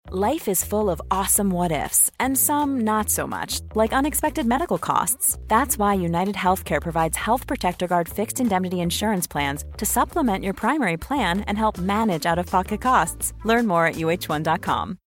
Life is full of awesome what-ifs, and some not so much, like unexpected medical costs. That's why United Healthcare provides Health Protector Guard fixed indemnity insurance plans to supplement your primary plan and help manage out-of-pocket costs. Learn more at uh1.com.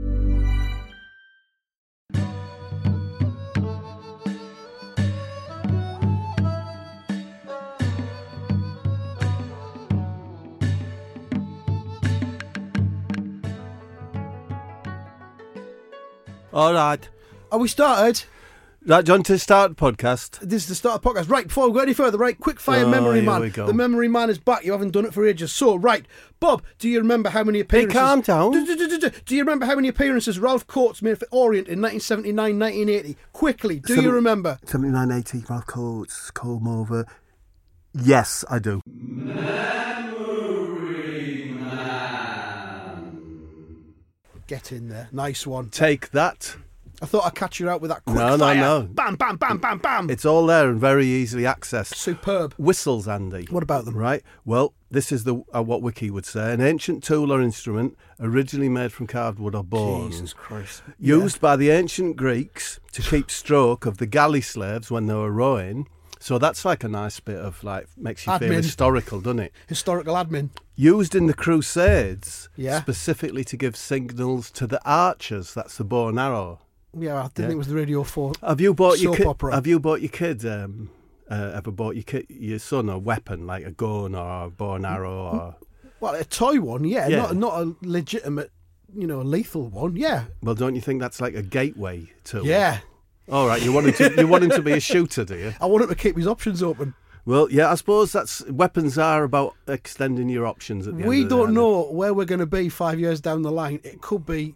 All right. Are we started? Right, John, to start the podcast. This is the start of the podcast. Right, before we go any further, right, quick fire memory here man. we go. The memory man is back. You haven't done it for ages. So, right, Bob, do you remember how many appearances... Hey, calm down. Do you remember how many appearances Ralph Coates made for Orient in 1979, 1980? Quickly, do you remember? 79, 80, Ralph Coates, Colm over. Yes, I do. Get in there. Nice one. Take that. I thought I'd catch you out with that quick No. fire. Bam, bam, bam, bam, bam. It's all there and very easily accessed. Superb. Whistles, Andy. What about them? Right. Well, this is the what Wiki would say. An ancient tool or instrument originally made from carved wood or bone. Jesus Christ. Used by the ancient Greeks to keep stroke of the galley slaves when they were rowing. So that's like a nice bit of, like, makes you feel Admin. historical, doesn't it? Historical admin. Used in the Crusades, Yeah. specifically to give signals to the archers. That's the bow and arrow. Yeah, I didn't think it was the Radio 4 Have you bought soap opera. Have you bought your kid? Ever bought your son a weapon like a gun or a bow and arrow? Or... Well, a toy one, yeah. Yeah. Not a legitimate, lethal one, yeah. Well, don't you think that's like a gateway to? Yeah. All right, you want him to be a shooter, do you? I want him to keep his options open. Well, yeah, I suppose weapons are about extending your options. At the We end of the don't day. know where we're going to be 5 years down the line. It could be,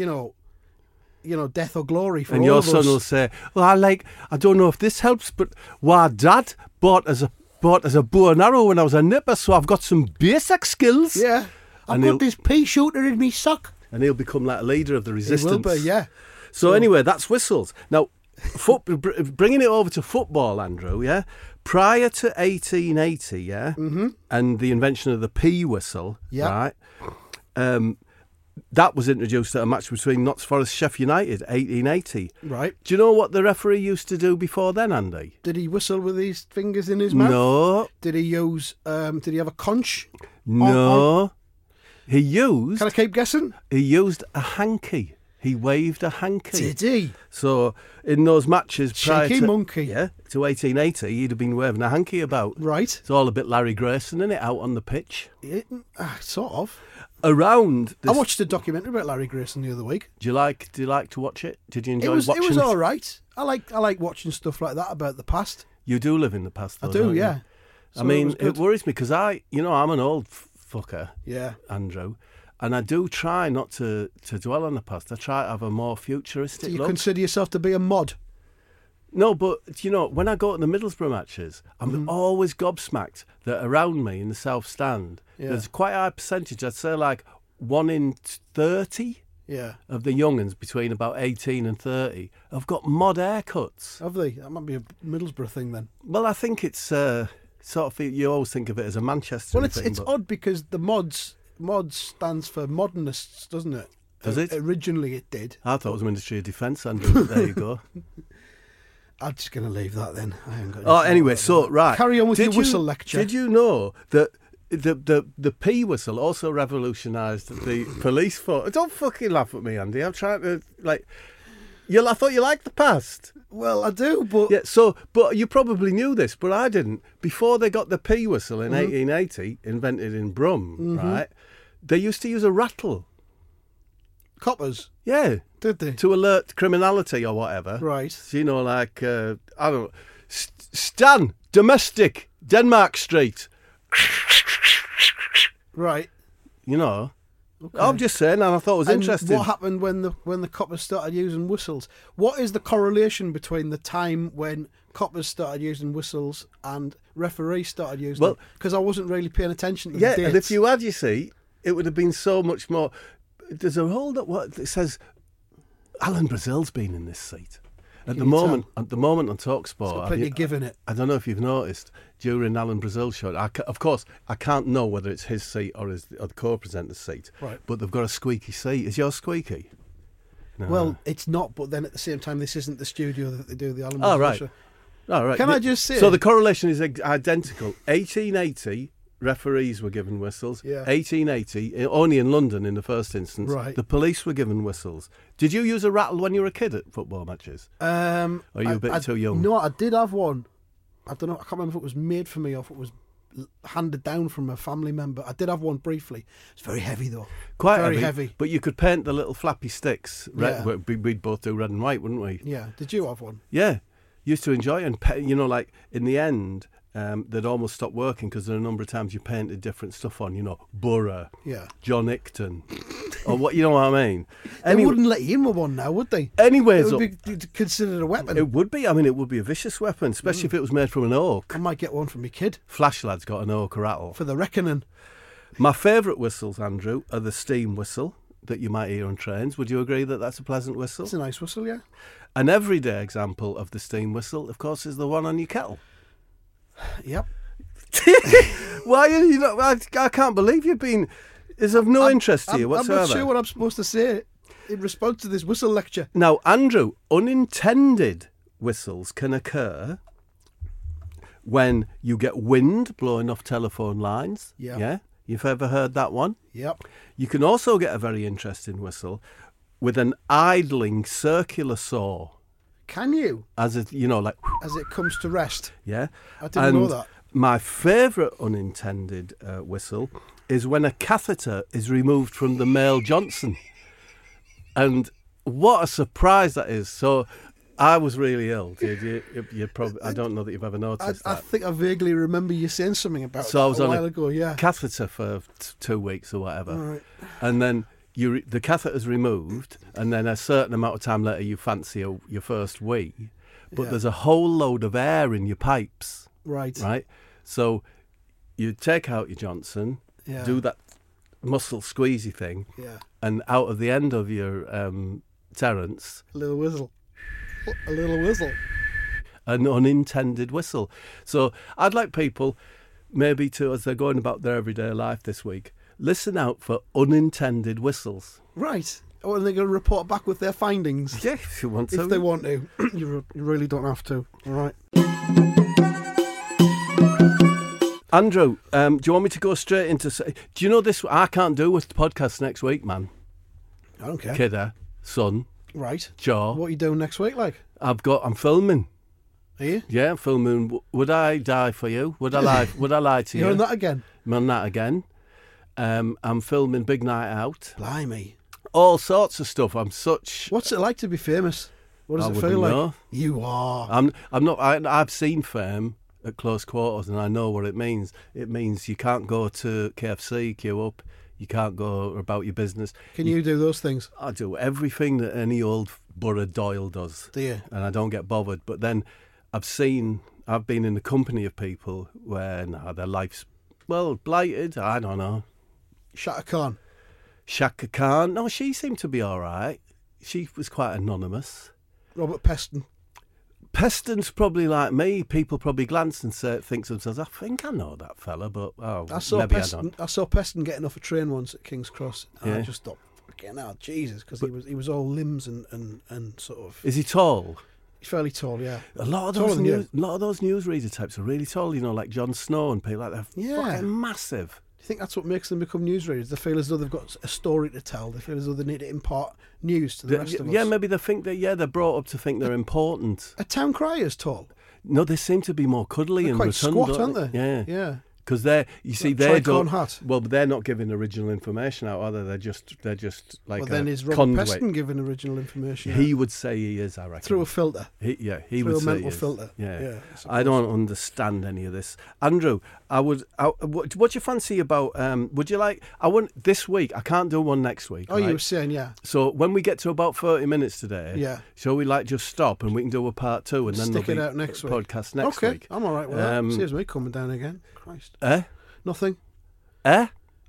death or glory for And all your of son us. will say, "Well, I don't know if this helps, but Dad bought as a bow and arrow when I was a nipper, so I've got some basic skills." Yeah. I've And got he'll- this pea shooter in me sock. And he'll become like a leader of the It resistance. will be, yeah. So anyway, that's whistles. Now, bringing it over to football, Andrew, yeah? Prior to 1880, yeah? Mm-hmm. And the invention of the pea whistle, Yeah. right? That was introduced at a match between Notts Forest Sheffield United, 1880. Right. Do you know what the referee used to do before then, Andy? Did he whistle with his fingers in his mouth? No. Did he use, did he have a conch? No. He used Can I keep guessing? a hanky. He waved a hanky. Did he? So in those matches prior Cheeky to monkey. to 1880, he'd have been waving a hanky about. Right. It's all a bit Larry Grayson, isn't it, out on the pitch? Sort of. Around this, I watched a documentary about Larry Grayson the other week. Do you like to watch it? Did you enjoy It was watching all right. I like watching stuff like that about the past. You do live in the past, though, I do, don't you? yeah. I So mean, was it good. worries me because I'm an old fucker, Yeah. Andrew, and I do try not to dwell on the past. I try to have a more futuristic Do you look. consider yourself to be a mod? No, but, when I go to the Middlesbrough matches, I'm always gobsmacked that around me in the South Stand, Yeah. there's quite a high percentage, I'd say like 1 in 30 Yeah. of the young'uns between about 18 and 30 have got mod haircuts. Have they? That might be a Middlesbrough thing then. Well, I think it's sort of, you always think of it as a Manchester Well, thing. it's but odd because the mods stands for modernists, doesn't it? Does it? Originally it did. I thought it was Ministry of Defence, Andrew. There you go. I'm just going to leave that then. I haven't got Oh, anything anyway, about so, that. right. Carry on with Did your whistle lecture. Did you know that the pea whistle also revolutionised the police force? Don't fucking laugh at me, Andy. I'm trying to, I thought you liked the past. Well, I do, but... Yeah, but you probably knew this, but I didn't. Before they got the pea whistle in 1880, invented in Brum, right, they used to use a rattle. Coppers, Yeah, did they? to alert criminality or whatever. Right. So, I don't know, Stan, domestic, Denmark Street. Right. I'm just saying, and I thought it was And interesting. what happened when the coppers started using whistles? What is the correlation between the time when coppers started using whistles and referees started using them? Because I wasn't really paying attention to the dates. And if you had, you see, it would have been so much more. There's a whole that it says Alan Brazil's been in this seat. At the moment on TalkSport, you're giving it. I don't know if you've noticed during Alan Brazil's show. Of course, I can't know whether it's his seat or the co-presenter's seat. Right. But they've got a squeaky seat. Is yours squeaky? No. Well, it's not. But then at the same time, this isn't the studio that they do the Alan Brazil Oh right. show. All right. Can I just say? So the correlation is identical. 1880. Referees were given whistles. Yeah. 1880, only in London in the first instance. Right. The police were given whistles. Did you use a rattle when you were a kid at football matches? Or are you a bit too young? No, I did have one. I don't know. I can't remember if it was made for me or if it was handed down from a family member. I did have one briefly. It's very heavy though. Quite very heavy. But you could paint the little flappy sticks. Red, Yeah. We'd both do red and white, wouldn't we? Yeah. Did you have one? Yeah. Used to enjoy it. And, like, in the end, they'd almost stop working because there are a number of times you painted different stuff on, Borough, Yeah. John Icton, or what, you know what I mean? They wouldn't let you in with one now, would they? Anyways, It would be considered a weapon. it would be. I mean, it would be a vicious weapon, especially if it was made from an oak. I might get one for my kid Flashlad's got an oak rattle. for the reckoning. My favourite whistles, Andrew, are the steam whistle that you might hear on trains. Would you agree that that's a pleasant whistle? It's a nice whistle, yeah. An everyday example of the steam whistle, of course, is the one on your kettle. Yep. Why are you not? I can't believe you've been. Is of no interest to you whatsoever. I'm not sure what I'm supposed to say in response to this whistle lecture. Now, Andrew, unintended whistles can occur when you get wind blowing off telephone lines. Yeah. Yeah? You've ever heard that one? Yep. You can also get a very interesting whistle with an idling circular saw. Can you? As it, like, As it comes to rest. yeah. I didn't know that. My favourite unintended whistle is when a catheter is removed from the male Johnson. And what a surprise that is. So I was really ill. You probably, I don't know that you've ever noticed I that. think I vaguely remember you saying something about So I was that a on while ago, yeah. catheter for 2 weeks or whatever. All right. And then the catheter's removed, and then a certain amount of time later you fancy your first wee. But Yeah. there's a whole load of air in your pipes. Right. Right? So you take out your Johnson, Yeah. do that muscle squeezy thing, Yeah. and out of the end of your Terence, A little whistle. A little whistle. an unintended whistle. So I'd like people, maybe to, as they're going about their everyday life this week, listen out for unintended whistles. Right. Oh, and they're going to report back with their findings. Yeah, if you want to. If they want to. You really don't have to. All right. Andrew, do you want me to go straight into... Do you know this? I can't do with the podcast next week, man. I don't care. Kidder, son, Right. Joe. What are you doing next week, like? I'm filming. Are you? Yeah, I'm filming. Would I die for you? Would I lie? Would I lie to you? You're on that again? I'm on that again. I'm filming Big Night Out. Blimey. All sorts of stuff. I'm such... What's it like to be famous? What does I it wouldn't feel like? know. You are. I'm not... I've seen fame at close quarters, and I know what it means. It means you can't go to KFC, queue up. You can't go about your business. Can you do those things? I do everything that any old Borough Doyle does. Do you? And I don't get bothered. But then I've been in the company of people where their life's, blighted. I don't know. Shaka Khan. Shaka Khan. No, she seemed to be all right. She was quite anonymous. Robert Peston. Peston's probably like me. People probably glance and think to themselves, I think I know that fella, but maybe I don't. I saw Peston getting off a train once at King's Cross. And I Yeah. just thought, fucking hell, Jesus, because he was all limbs and sort of... Is he tall? He's fairly tall, yeah. A lot of Taller those than you. newsreader types are really tall, like Jon Snow and people like that. Yeah. Fucking massive. Do you think that's what makes them become newsreaders? They feel as though they've got a story to tell. They feel as though they need to impart news to the rest of us. Yeah, maybe they think that, they're brought up to think they're important. A town crier's tall. No, they seem to be more cuddly They're and quite rotund, squat, don't aren't they? Yeah. Yeah. Because they Tricorn don't. hat. Well, but they're not giving original information out, are they? They're just like Well, then a is Robert conduit. Peston giving original information? He would say he is, I reckon. Through a filter. He through would a say mental he is. filter. Yeah. Yeah, I don't understand any of this. Andrew, what do you fancy about? Would you like? I want this week. I can't do one next week. Oh, right? you were saying, yeah. So when we get to about 30 minutes today, Yeah. shall we just stop and we can do a part 2 and then Stick there'll it be out next week. podcast next Okay, week. I'm all right with that. Saves me coming down again. Christ. Eh? Nothing. Eh?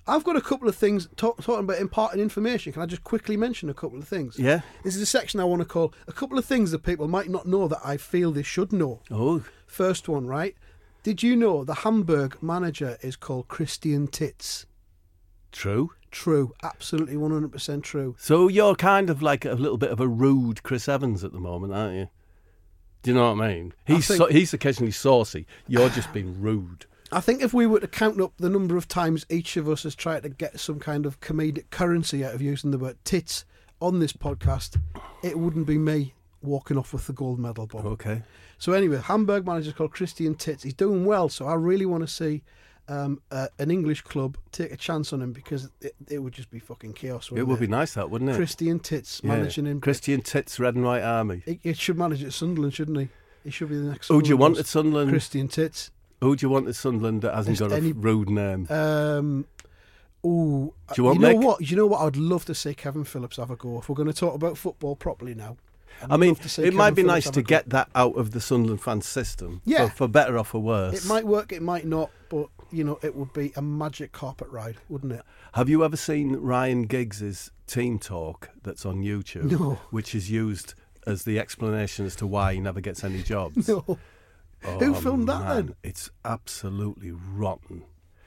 I've got a couple of things talking about imparting information. Can I just quickly mention a couple of things? Yeah. This is a section I want to call a couple of things that people might not know that I feel they should know. Oh. First one, right? Did you know the Hamburg manager is called Christian Titz? True. True. Absolutely 100% true. So you're kind of like a little bit of a rude Chris Evans at the moment, aren't you? Do you know what I mean? He's occasionally saucy. You're just being rude. I think if we were to count up the number of times each of us has tried to get some kind of comedic currency out of using the word tits on this podcast, it wouldn't be me walking off with the gold medal, Bob. Okay. So anyway, Hamburg manager called Christian Titz. He's doing well, so I really want to see an English club take a chance on him, because it would just be fucking chaos. It would be nice, that, wouldn't it? Christian Titz managing him. Christian Titz, Red and White Army. He should manage at Sunderland, shouldn't he? He should be the next. Who do you want at Sunderland? Christian Titz. Who do you want at Sunderland that hasn't got a rude name? Do you want know Mick? what? You know what? I'd love to see Kevin Phillips have a go. If we're going to talk about football properly now, I mean, it might be nice to get that out of the Sunderland fan system. Yeah. For better or for worse. It might work, it might not, but it would be a magic carpet ride, wouldn't it? Have you ever seen Ryan Giggs' team talk that's on YouTube? No. Which is used as the explanation as to why he never gets any jobs? No. Oh, Who filmed that man, then? It's absolutely rotten.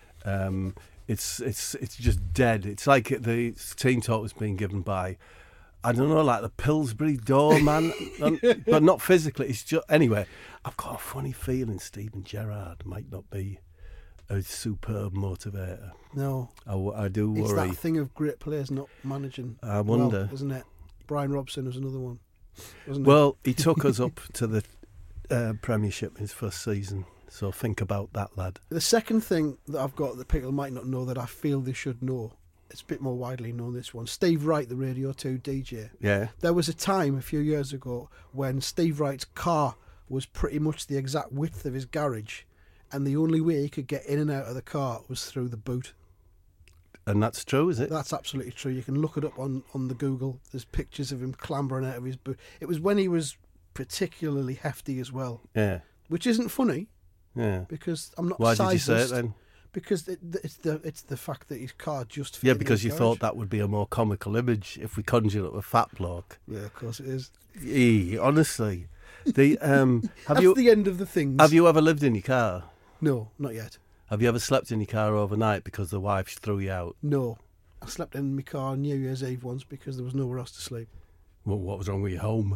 It's just dead. It's like the team talk was being given by, I don't know, like the Pillsbury doorman, but not physically. It's just anyway. I've got a funny feeling Steven Gerrard might not be a superb motivator. No, I do worry. It's that thing of great players not managing. I wonder, well, isn't it? Brian Robson was another one. Wasn't well, he took us up to the Premiership in his first season. So think about that, lad. The second thing that I've got that people might not know that I feel they should know, it's a bit more widely known, this one. Steve Wright, the Radio 2 DJ. Yeah. There was a time a few years ago when Steve Wright's car was pretty much the exact width of his garage, and the only way he could get in and out of the car was through the boot. And that's true, is it? That's absolutely true. You can look it up on the Google. There's pictures of him clambering out of his boot. It was when he was particularly hefty as well. Yeah. Which isn't funny. Yeah. Because I'm not Why sizist. did you say it then? Because it's the fact that his car just fit. Yeah, in because his you garage. thought that would be a more comical image if we conjured up a fat bloke. Yeah, of course it is. Honestly. That's the end of the things. Have you ever lived in your car? No, not yet. Have you ever slept in your car overnight because the wife threw you out? No. I slept in my car on New Year's Eve once because there was nowhere else to sleep. Well, what was wrong with your home?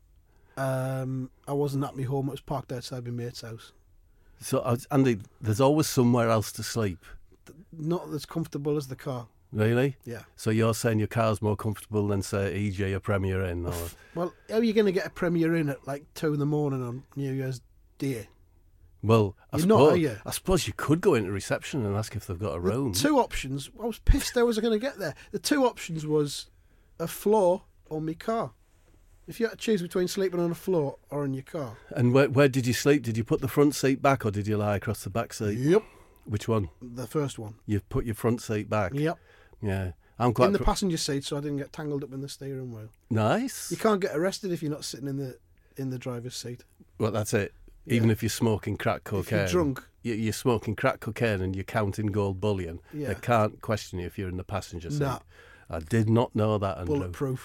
I wasn't at my home. It was parked outside my mate's house. So, Andy, there's always somewhere else to sleep. Not as comfortable as the car. Really? Yeah. So you're saying your car's more comfortable than, say, EJ or Premier Inn? Or... Well, how are you going to get a Premier Inn at like 2 a.m. on New Year's Day? Well, I suppose you could go into reception and ask if they've got a room. The two options, I was pissed I was going to get there. The two options was a floor or my car. If you had to choose between sleeping on a floor or in your car. And where did you sleep? Did you put the front seat back or did you lie across the back seat? Yep. Which one? The first one. You put your front seat back? Yep. Yeah. I'm quite in the passenger seat, so I didn't get tangled up in the steering wheel. Nice. You can't get arrested if you're not sitting in the driver's seat. Well, that's it. Yeah. Even if you're smoking crack cocaine. If you're drunk. You're smoking crack cocaine and you're counting gold bullion. Yeah. They can't question you if you're in the passenger seat. No. I did not know that, Andrew. Bulletproof.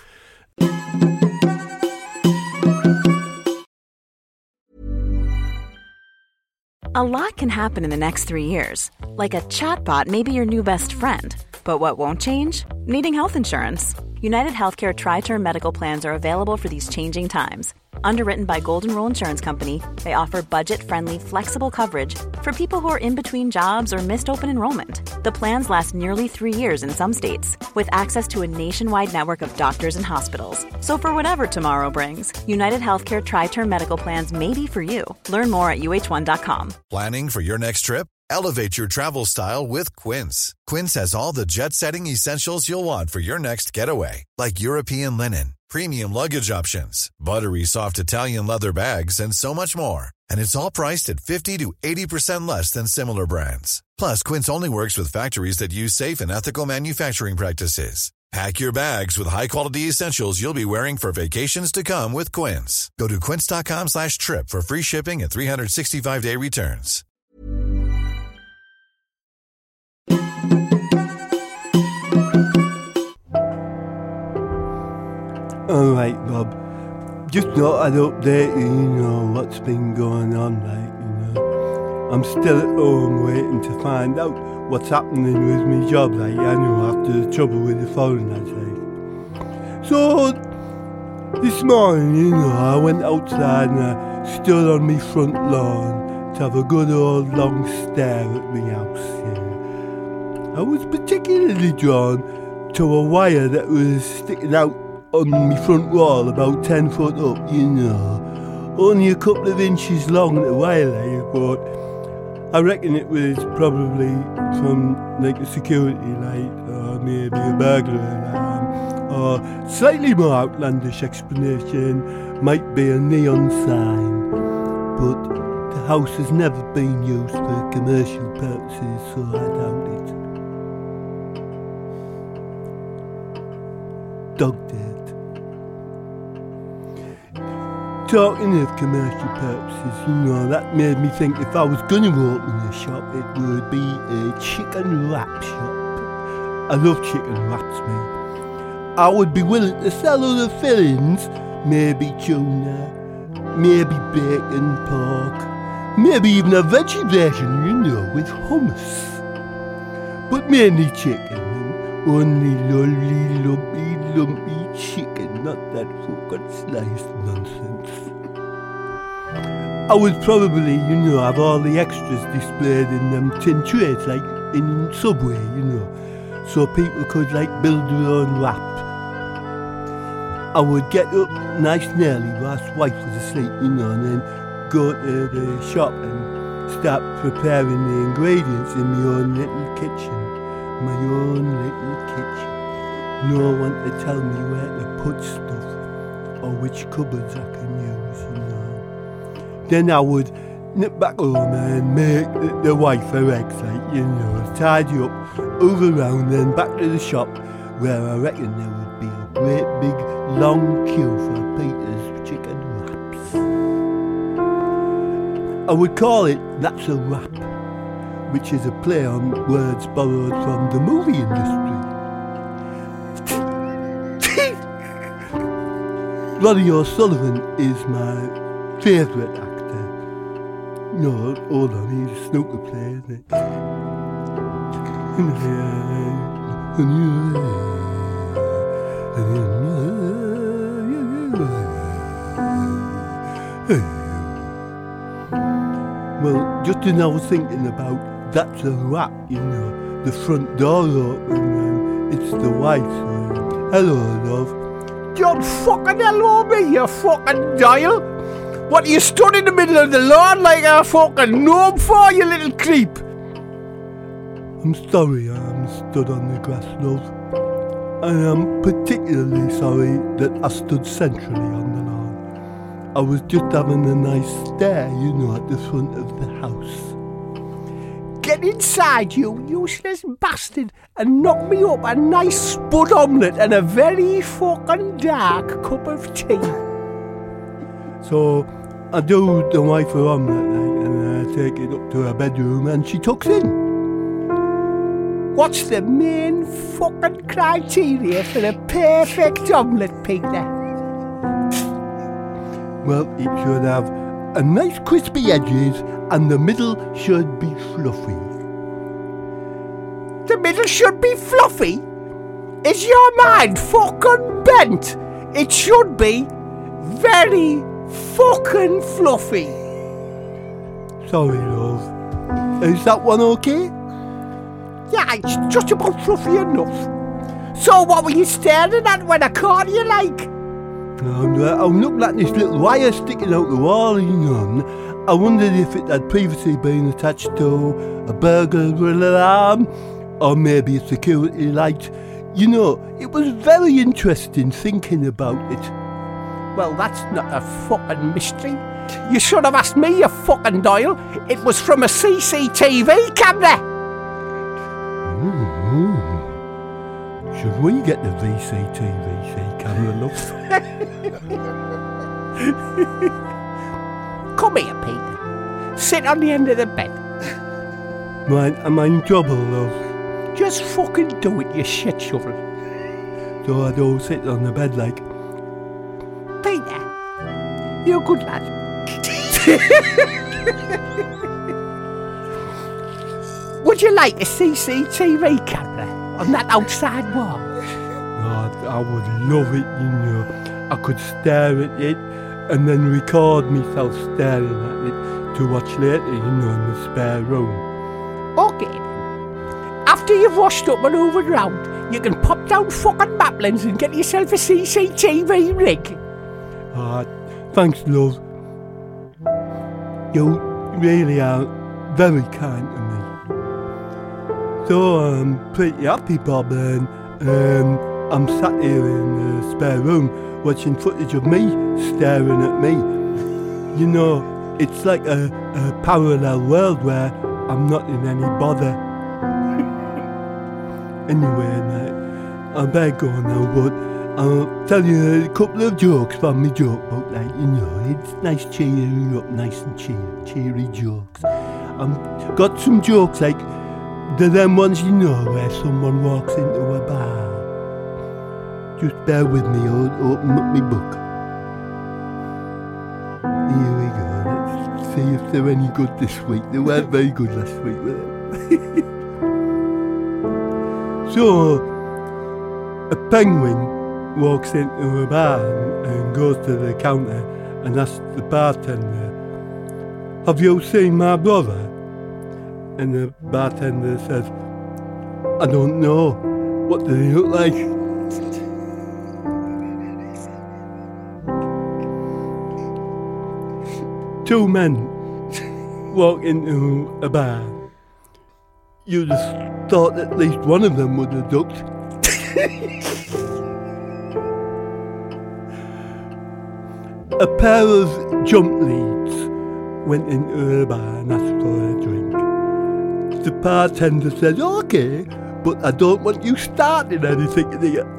A lot can happen in the next 3 years. Like a chatbot may be your new best friend. But what won't change? Needing health insurance. United Healthcare Tri-Term Medical Plans are available for these changing times. Underwritten by Golden Rule Insurance Company, they offer budget-friendly, flexible coverage for people who are in between jobs or missed open enrollment. The plans last nearly 3 years in some states, with access to a nationwide network of doctors and hospitals. So for whatever tomorrow brings, United Healthcare Tri-Term Medical Plans may be for you. Learn more at uh1.com. Planning for your next trip? Elevate your travel style with Quince. Quince has all the jet-setting essentials you'll want for your next getaway, like European linen, premium luggage options, buttery soft Italian leather bags, and so much more. And it's all priced at 50 to 80% less than similar brands. Plus, Quince only works with factories that use safe and ethical manufacturing practices. Pack your bags with high-quality essentials you'll be wearing for vacations to come with Quince. Go to quince.com/trip for free shipping and 365-day returns. Alright, Rob. Just thought I'd update you, what's been going on, I'm still at home waiting to find out what's happening with my job, after the trouble with the foreigners, So, this morning, I went outside and I stood on my front lawn to have a good old long stare at my house, I was particularly drawn to a wire that was sticking out on my front wall about 10 foot up, Only a couple of inches long at the wire, but I reckon it was probably from like a security light or maybe a burglar alarm, or slightly more outlandish explanation might be a neon sign, but the house has never been used for commercial purposes, so I doubt it. Dog dead. Talking of commercial purposes, that made me think if I was going to open a shop, it would be a chicken wrap shop. I love chicken wraps, mate. I would be willing to sell other fillings, maybe tuna, maybe bacon, pork, maybe even a veggie version, with hummus. But mainly chicken, and only lovely, lumpy chicken, not that fucking sliced nonsense. I would probably, have all the extras displayed in them tin trays, like in Subway, so people could, build their own wrap. I would get up nice and early whilst wife was asleep, and then go to the shop and start preparing the ingredients in my own little kitchen. My own little kitchen. No one to tell me where to put stuff or which cupboards I can use, Then I would nip back home and make the wife her eggs, tidy up, over round, then back to the shop where I reckon there would be a great big long queue for Peter's chicken wraps. I would call it That's a Wrap, which is a play on words borrowed from the movie industry. Ronnie O'Sullivan is my favourite actor. No, hold on, he's a snooker player, isn't it? Well, just as I was thinking about That's a Wrap, the front door open and it's the wife. Hello, love. Don't fucking hello me, you fucking dial. What are you stood in the middle of the lawn like a fucking gnome for, you little creep? I'm sorry I'm stood on the grass, love. And I'm particularly sorry that I stood centrally on the lawn. I was just having a nice stare, at the front of the house. Get inside, you useless bastard, and knock me up a nice spud omelette and a very fucking dark cup of tea. So I do the wife her omelette, and I take it up to her bedroom and she tucks in. What's the main fucking criteria for a perfect omelette, Peter? Well, it should have a nice crispy edges and the middle should be fluffy. The middle should be fluffy? Is your mind fucking bent? It should be very fucking fluffy. Sorry, love. Is that one okay? Yeah, it's just about fluffy enough. So what were you staring at when I caught you, like? I'm looking at this little wire sticking out the wall, I wondered if it had previously been attached to a burglar alarm or maybe a security light. It was very interesting thinking about it. Well, that's not a fucking mystery. You should have asked me, you fucking Doyle. It was from a CCTV camera. Should we get the VCTV camera, love? Come here, Peter. Sit on the end of the bed. Right, am I in trouble, love? Just fucking do it, you shit shovel. So I don't sit on the bed like, You're a good lad. Would you like a CCTV camera on that outside wall? I would love it, you know. I could stare at it and then record myself staring at it to watch later, you know, in the spare room. Okay then. After you've washed up and hoovered round, you can pop down fucking Maplin's and get yourself a CCTV rig. Thanks, love. You really are very kind to me. So I'm pretty happy, Bob, and I'm sat here in the spare room watching footage of me staring at me. You know, it's like a parallel world where I'm not in any bother. Anyway, mate, I better go now, but I'll tell you a couple of jokes from my joke book, like, you know, it's nice cheering up, nice and cheery jokes. I've got some jokes like them ones, you know, where someone walks into a bar. Just bear with me, I'll open up my book. Here we go, let's see if they're any good this week. They weren't very good last week, were they? So, a penguin walks into a bar and goes to the counter and asks the bartender, "Have you seen my brother?" And the bartender says, "I don't know. What does he look like?" Two men walk into a bar. You'd have thought at least one of them would have ducked. A pair of jump leads went into a bar and asked for a drink. The bartender said, "Okay, but I don't want you starting anything in here."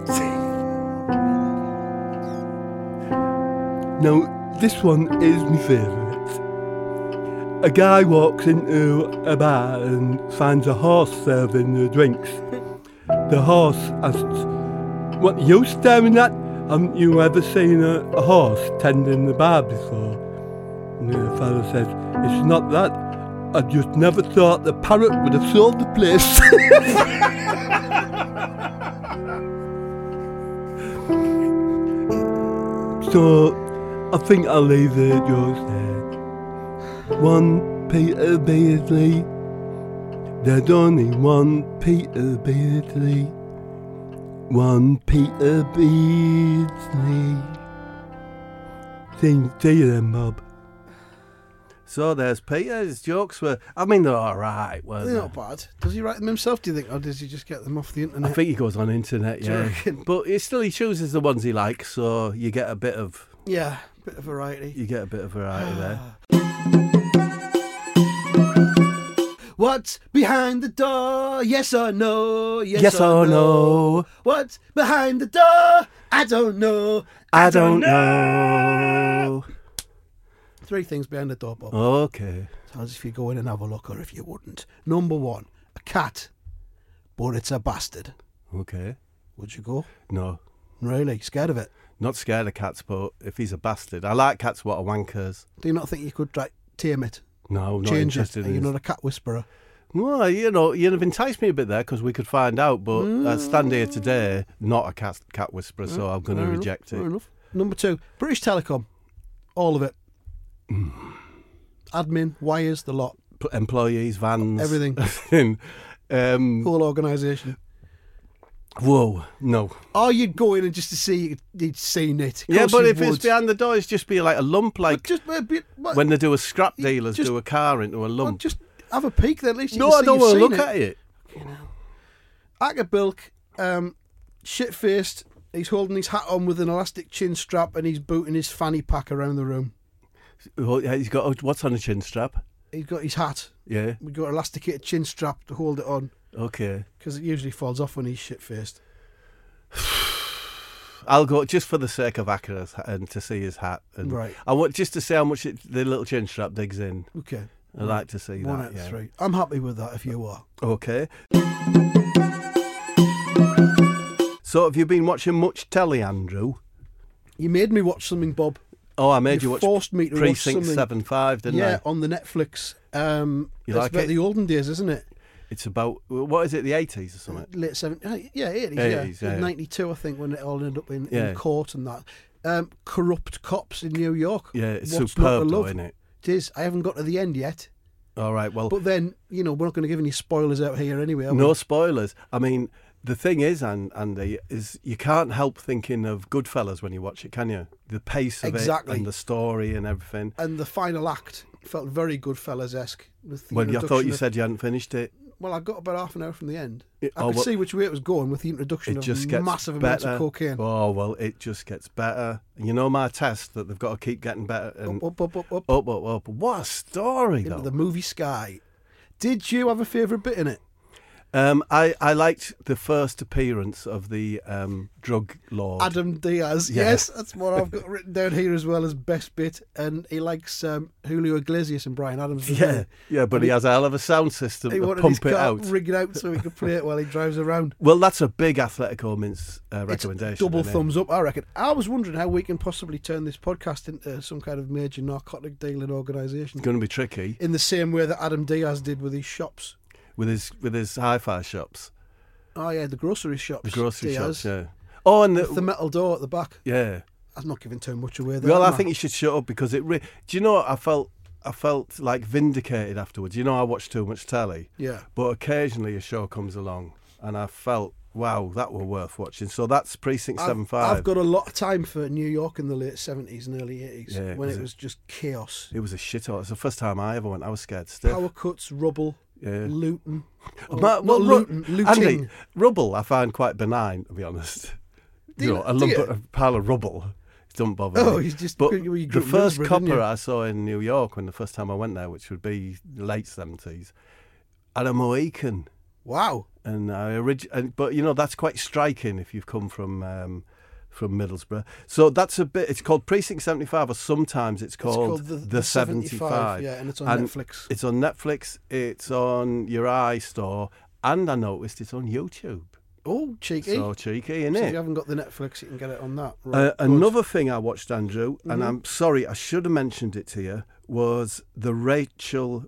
Now, this one is my favourite. A guy walks into a bar and finds a horse serving the drinks. The horse asks, "What are you staring at? Haven't you ever seen a horse tending the bar before?" And the fellow says, "It's not that. I just never thought the parrot would have sold the place." So, I think I'll leave the jokes there. One Peter Beardsley. There's only one Peter Beardsley. One Peter Beardsley. See you then, Bob. So there's Peter. His jokes were, I mean, they're all right. They're not bad. Does he write them himself, do you think, or does he just get them off the internet? I think he goes on internet, Do you yeah. reckon? But he chooses the ones he likes, so you get a bit of Yeah, bit of variety. there. What's behind the door? Yes or no? Yes or no? What's behind the door? I don't know. I don't know. 3 things behind the door, Bob. Okay. Tell us if you go in and have a look or if you wouldn't. Number 1, a cat, but it's a bastard. Okay. Would you go? No. Really? Scared of it? Not scared of cats, but if he's a bastard. I like cats, what are wankers. Do you not think you could tame it? No, not Change it? interested in You're not a cat whisperer. Well, you know, you'd have enticed me a bit there because we could find out, but I stand here today, not a cat whisperer, so I'm going to reject Fair it. enough. Number 2, British Telecom. All of it. Admin, wires, the lot. Employees, vans. Everything. Whole organisation. Whoa, no. Or you'd go in and just to see you'd seen it. Of Yeah, course but you if it's would. behind the door, it's just be like a lump, like Just a bit, when they do a scrap dealers just- do a car into a well, lump. just have a peek then, at least you No, can I see don't you've want to seen look at it. Bilk, shit-faced, he's holding his hat on with an elastic chin strap and he's booting his fanny pack around the room. Well, yeah, he's got what's on a chin strap? He's got his hat. Yeah. We've got an elasticated chin strap to hold it on Okay. because it usually falls off when he's shit-faced. I'll go just for the sake of accuracy and to see his hat. And Right. I want just to see how much the little chin strap digs in. Okay. I like to see 1 that. out of Yeah. 3. I'm happy with that if you are. Okay. So have you been watching much telly, Andrew? You made me watch something, Bob. Oh, I made you watch forced me to watch Precinct something. 7-5, didn't Yeah, I? on the Netflix. You It's like about it? the olden days, isn't it? It's about, what is it, the 80s or something? Late 70s. Yeah, 80s, 80s, yeah. yeah. 92, I think, when it all ended up in Yeah. court and that. Corrupt cops in New York. Yeah, it's What's not to superb though, love? isn't it? It is. I haven't got to the end yet. All right, well, But then, we're not going to give any spoilers out here anyway, are we? no spoilers. I mean, the thing is, Andy, is you can't help thinking of Goodfellas when you watch it, can you? The pace of Exactly. it and the story and everything. And the final act felt very Goodfellas-esque. With the Well, I thought introduction you of- said you hadn't finished it. Well, I got about half an hour from the end. It- I oh, could well- see which way it was going with the introduction It of just gets massive better. amounts of cocaine. Oh, well, it just gets better. And you know my test that they've got to keep getting better. And Up. up. What a story, Into though. the movie sky. Did you have a favourite bit in it? I liked the first appearance of the drug lord. Adam Diaz. Yeah. Yes, that's what I've got written down here as well as best bit. And he likes Julio Iglesias and Brian Adams. doesn't Yeah, but he has a hell of a sound system he to wanted his pump it car out. rigged out so he could play it while he drives around. Well, that's a big Athletico Mints It's recommendation. double isn't it? thumbs up, I reckon. I was wondering how we can possibly turn this podcast into some kind of major narcotic dealing organisation It's going to be tricky in the same way that Adam Diaz did with his shops. with his hi-fi shops, Oh yeah, the grocery shops. the grocery Diaz, shops. Yeah. Oh, and with the metal door at the back. yeah. That's not giving too much away there. Well, I am think you should shut up because it. Do you know what I felt? I felt like vindicated afterwards. You know, I watch too much telly, Yeah. but occasionally a show comes along, and I felt, wow, that were worth watching. So that's Precinct 7-5. I've got a lot of time for New York in the late 70s and early 80s Yeah, when was it it- was just chaos. It was a shithole. It's the first time I ever went. I was scared stiff. Power cuts, rubble, Yeah. looting. Well, not looting, looting. Andy, rubble I find quite benign, to be honest. Do You you- know, a do lump you? of a pile of rubble. It doesn't bother Oh, me. he's just. But you the grew up in first Middlesbrough, didn't copper you? I saw in New York when the first time I went there, which would be late 70s, had a Mohican. Wow. And but you know that's quite striking if you've come from Middlesbrough. So that's a bit. It's called Precinct 75, or sometimes it's called the 75. Yeah, and it's on And Netflix. It's on Netflix. It's on your iStore, and I noticed it's on YouTube. Oh, cheeky. So cheeky, isn't So if it? you haven't got the Netflix, you can get it on that. Right, good. Another thing I watched, Andrew, Mm-hmm. and I'm sorry, I should have mentioned it to you, was the Rachel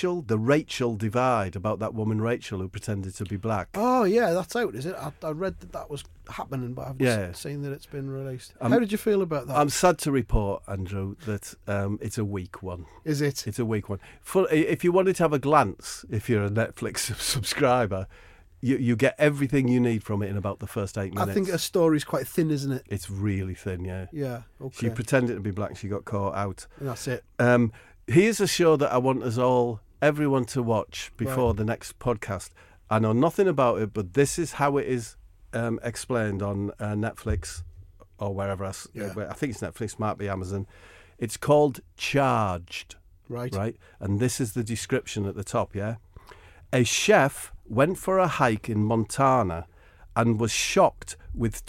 divide about that woman Rachel who pretended to be black. Oh, yeah, that's out, is it? I read that was happening, but I've just Yeah. seen that it's been released. I'm- How did you feel about that? I'm sad to report, Andrew, that it's a weak one. Is it? It's a weak one. If you wanted to have a glance, if you're a Netflix subscriber, you get everything you need from it in about the first 8 minutes. I think her story's quite thin, isn't it? It's really thin, yeah. Yeah, okay. She pretended to be black, she got caught out. And that's it. Here's a show that I want everyone to watch before the next podcast. I know nothing about it, but this is how it is explained on Netflix or wherever else. Yeah. I think it's Netflix, might be Amazon. It's called Charged, Right. right? And this is the description at the top, yeah? A chef went for a hike in Montana and was shocked with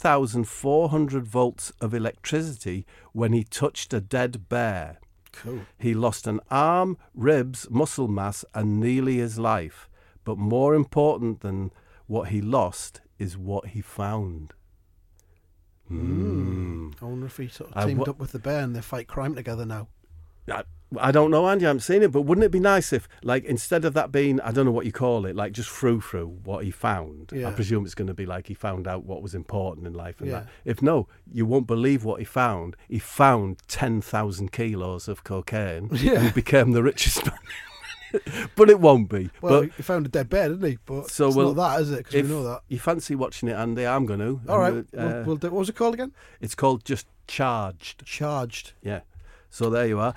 2,400 volts of electricity when he touched a dead bear. Cool. He lost an arm, ribs, muscle mass, and nearly his life. But more important than what he lost is what he found. I wonder if he sort of teamed up with the bear and they fight crime together now. I don't know, Andy, I haven't seen it, but wouldn't it be nice if, like, instead of that being, I don't know what you call it, like just through what he found, Yeah. I presume it's going to be like he found out what was important in life and Yeah. that. If no, you won't believe what he found. He found 10,000 kilos of cocaine Yeah. and he became the richest man. But it won't be. Well, but he found a dead bear, didn't he? But So it's we'll- not that, is it? Because if we know that. you fancy watching it, Andy, I'm going to. All right. We'll do, what was it called again? It's called just Charged. Charged. Yeah. So there you are.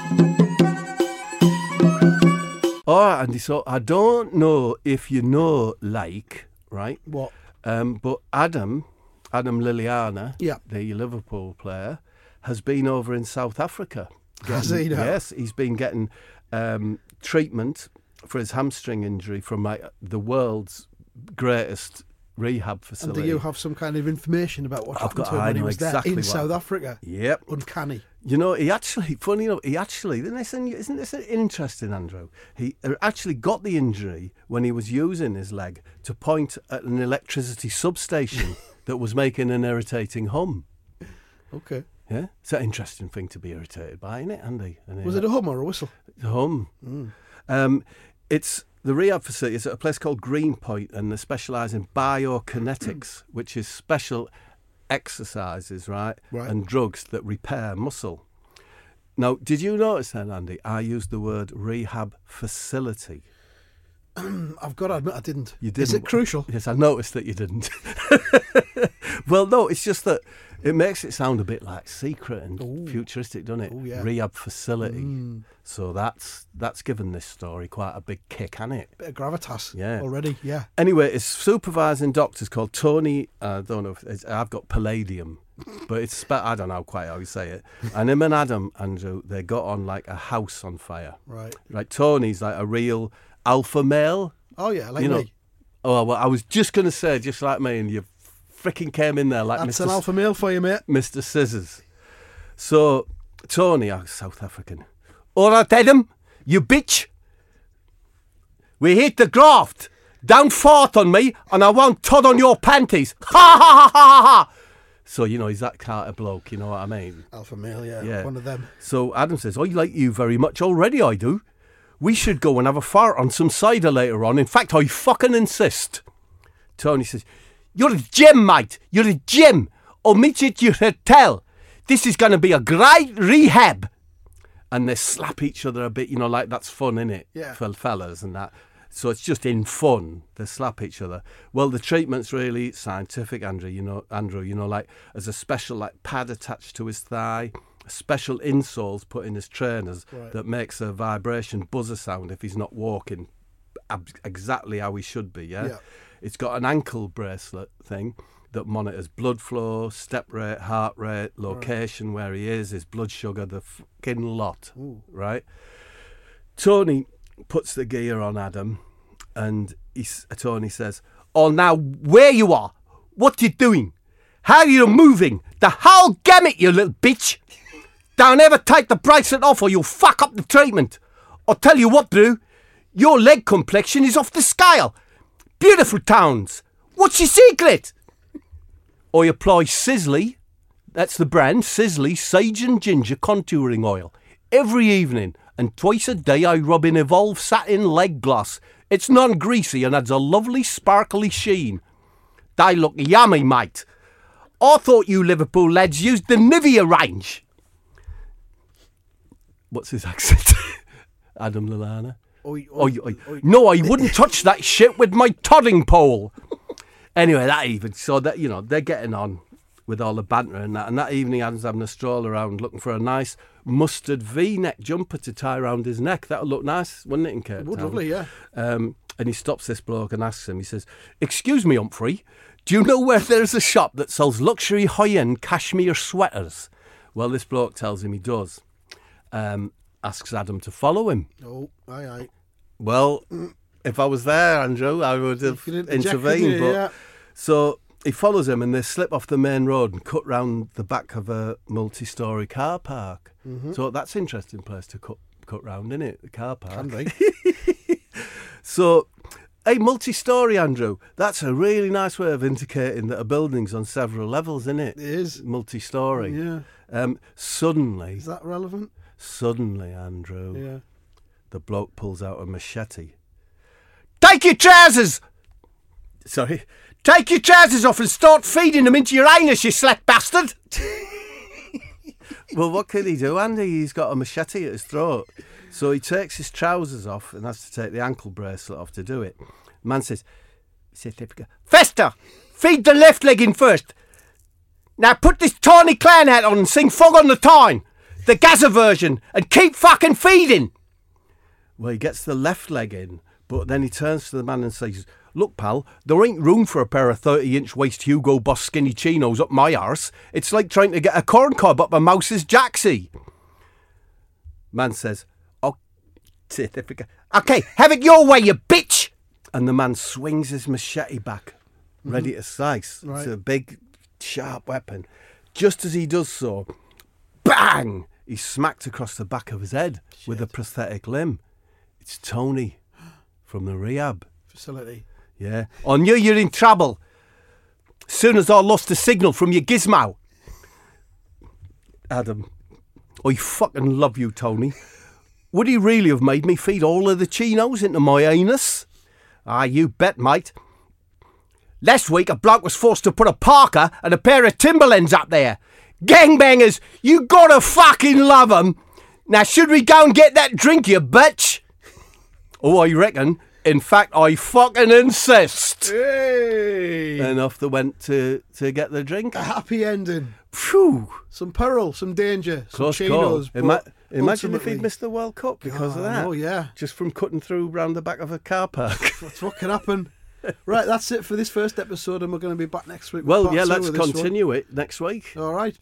All right, Andy. So I don't know if you know, right? What? But Adam Liliana, Yeah. the Liverpool player, has been over in South Africa. Has he now? Yes, he's been getting treatment for his hamstring injury from the world's greatest rehab And facility. do you have some kind of information about what happened to him I when he know was exactly there in what South Africa? Yep. Uncanny. You know, funny enough, isn't this interesting, Andrew? He actually got the injury when he was using his leg to point at an electricity substation that was making an irritating hum. Okay. Yeah, it's an interesting thing to be irritated by, isn't it, Andy? Was it a hum or a whistle? The hum. It's the rehab facility is at a place called Greenpoint, and they specialise in biokinetics, which is special exercises, right, and drugs that repair muscle. Now, did you notice then, Andy, I used the word rehab facility? I've got to admit I didn't. You didn't? Is it crucial? Yes, I noticed that you didn't. Well, no, it's just that it makes it sound a bit like secret and futuristic, doesn't it? Oh, yeah. Rehab facility. So that's given this story quite a big kick, hasn't it? Bit of gravitas Yeah. already, yeah. Anyway, his supervising doctor's called Tony. I don't know if I've got Palladium, but I don't know quite how you say it. And him and Adam, Andrew, they got on like a house on fire. Right. Like Tony's like a real alpha male. Oh, yeah, like you know. me. Oh, well, I was just going to say, just like me, and you freaking came in there like That's Mr. an alpha male for you, mate. Mr. Scissors. So, Tony, South African. All right, Adam, you bitch. We hit the graft. Don't fart on me, and I won't tod on your panties. Ha ha ha ha ha. So, you know, he's that kind of bloke, you know what I mean? Alpha male, yeah. Yeah. One of them. So Adam says, I like you very much already, I do. We should go and have a fart on some cider later on. In fact, I fucking insist. Tony says, you're a gem, mate. You're a gem. I'll meet you at your hotel. This is going to be a great rehab. And they slap each other a bit, you know, like that's fun, innit? Yeah. For fellas and that. So it's just in fun. They slap each other. Well, the treatment's really scientific, Andrew. You know, like there's a special like pad attached to his thigh, special insoles put in his trainers that makes a vibration buzzer sound if he's not walking exactly how he should be. Yeah. It's got an ankle bracelet thing that monitors blood flow, step rate, heart rate, location where he is, his blood sugar, the fucking lot. Right. Tony puts the gear on Adam, and Tony says, "Oh, now where you are? What you doing? How you moving? The whole gamut, you little bitch! Don't ever take the bracelet off, or you'll fuck up the treatment. I'll tell you what, Drew. Your leg complexion is off the scale. Beautiful towns. What's your secret?" I apply Sisley, that's the brand, Sisley Sage and Ginger Contouring Oil, every evening, and twice a day I rub in Evolve Satin Leg Gloss. It's non-greasy and adds a lovely sparkly sheen. They look yummy, mate. I thought you Liverpool lads used the Nivea range. What's his accent? Adam Lallana. No, I wouldn't touch that shit with my todding pole. Anyway, that evening, so that, you know, they're getting on with all the banter and that evening Adam's having a stroll around looking for a nice mustard V-neck jumper to tie around his neck. That would look nice, wouldn't it, in Cape Town? Would lovely, yeah. And he stops this bloke and asks him, he says, "Excuse me, Humphrey, do you know where there's a shop that sells luxury high-end cashmere sweaters?" Well, this bloke tells him he does. Asks Adam to follow him. Oh, aye. Well, if I was there, Andrew, I would have intervened. But so he follows him, and they slip off the main road and cut round the back of a multi-storey car park. Mm-hmm. So that's an interesting place to cut round, isn't it? The car park. Can be. So, hey, multi-storey, Andrew, that's a really nice way of indicating that a building's on several levels, isn't it? It is. Multi-storey. Yeah. Suddenly. Is that relevant? Suddenly, Andrew. Yeah. The bloke pulls out a machete. Take your trousers off and start feeding them into your anus, you slack bastard! Well, what can he do, Andy? He's got a machete at his throat. So he takes his trousers off and has to take the ankle bracelet off to do it. The man says, "Fester, feed the left leg in first. Now put this tiny clown hat on and sing Fog on the Tyne, the Gaza version, and keep fucking feeding." Well, he gets the left leg in, but then he turns to the man and says, "Look, pal, there ain't room for a pair of 30-inch waist Hugo Boss skinny chinos up my arse. It's like trying to get a corn cob up a mouse's jacksie." Man says, "Okay, have it your way, you bitch!" And the man swings his machete back, ready to slice. Right. It's a big, sharp weapon. Just as he does so, bang! He's smacked across the back of his head with a prosthetic limb. It's Tony from the rehab facility. Yeah. I knew you're in trouble. Soon as I lost the signal from your gizmo. Adam. I fucking love you, Tony. Would he really have made me feed all of the chinos into my anus? Ah, you bet, mate. Last week, a bloke was forced to put a parka and a pair of Timberlands up there. Gangbangers, you gotta fucking love 'em. Now, should we go and get that drink, you bitch? Oh, I reckon. In fact, I fucking insist. Hey! And off they went to get the drink. A happy ending. Phew. Some peril, some danger, some Close chinos. call. but Imagine if ultimately- he'd missed the World Cup because of that. Oh, yeah. Just from cutting through round the back of a car park. That's what can happen. Right, that's it for this first episode, and we're going to be back next week. with Well, part yeah, two let's of this one. continue it next week. All right.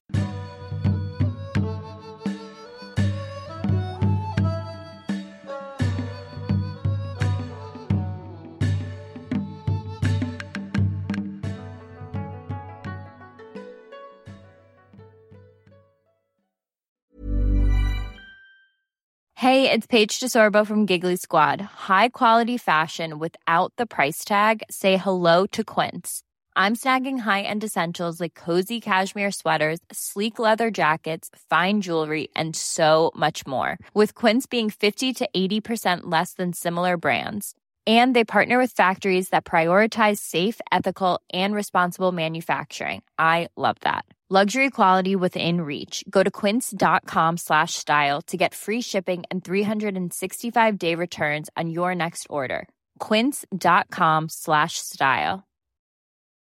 Hey, it's Paige DeSorbo from Giggly Squad. High quality fashion without the price tag. Say hello to Quince. I'm snagging high-end essentials like cozy cashmere sweaters, sleek leather jackets, fine jewelry, and so much more. With Quince being 50 to 80% less than similar brands. And they partner with factories that prioritize safe, ethical, and responsible manufacturing. I love that. Luxury quality within reach. Go to quince.com/style to get free shipping and 365-day returns on your next order. Quince.com/style.